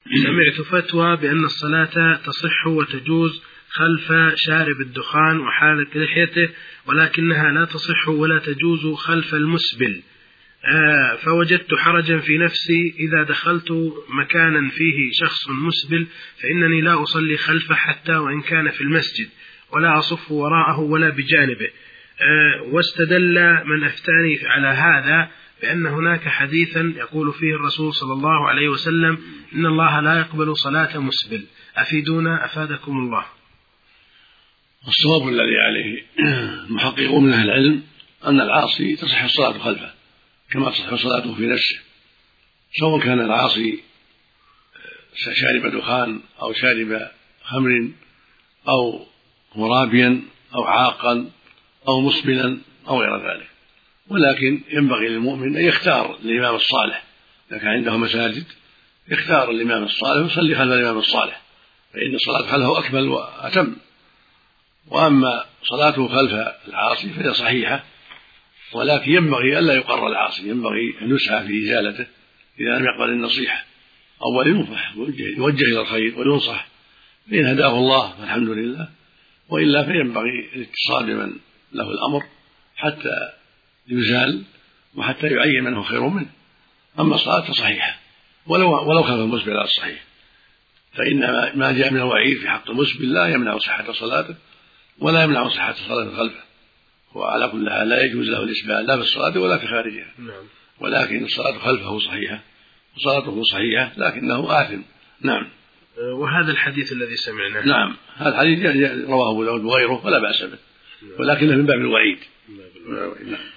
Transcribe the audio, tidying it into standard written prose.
سمعت فتوى بأن الصلاة تصح وتجوز خلف شارب الدخان وحالق لحيته، ولكنها لا تصح ولا تجوز خلف المسبل. فوجدت حرجا في نفسي إذا دخلت مكانا فيه شخص مسبل فإنني لا أصلي خلفه حتى وإن كان في المسجد، ولا أصف وراءه ولا بجانبه. واستدل من أفتاني على هذا بأن هناك حديثا يقول فيه الرسول صلى الله عليه وسلم إن الله لا يقبل صلاة مسبل. أفيدونا أفادكم الله. الصواب الذي عليه محققون من أهل العلم أن العاصي تصح الصلاة خلفه كما تصح صلاته في نفسه، سواء كان العاصي شارب دخان أو شارب خمر أو مرابيا أو عاقا أو مسبلا أو غير ذلك. ولكن ينبغي للمؤمن أن يختار الإمام الصالح، إذا كان عنده مساجد يختار الإمام الصالح ويصلي خلف الإمام الصالح، فإن الصلاة خلفه أكمل وأتم. وأما صلاته خلف العاصي فهي صحيحة، ولكن ينبغي ألا يقر العاصي، ينبغي أن يسعى في إزالته إذا لم يقبل النصيحة، أولا ينصح يوجه إلى الخير وينصح، فإن هداه الله فالحمد لله، وإلا فينبغي الاتصال بمن له الأمر حتى يزال وحتى يعين من هو خير منه. أما الصلاة صحيحة ولو خلف المسبل على الصحيح، فإن ما جاء من الوعيد في حق المسبل لا يمنع صحة صلاته ولا يمنع صحة صلاة خلفه، وعلى كل حال لا يجوز له الإسبال لا في الصلاة ولا في خارجها، ولكن الصلاة خلفه صحيحة وصلاته صحيحة لكنه آثم. نعم. وهذا الحديث الذي سمعناه، نعم هذا الحديث رواه أبو داود وغيره ولا بأس به، ولكنه من باب الوعيد.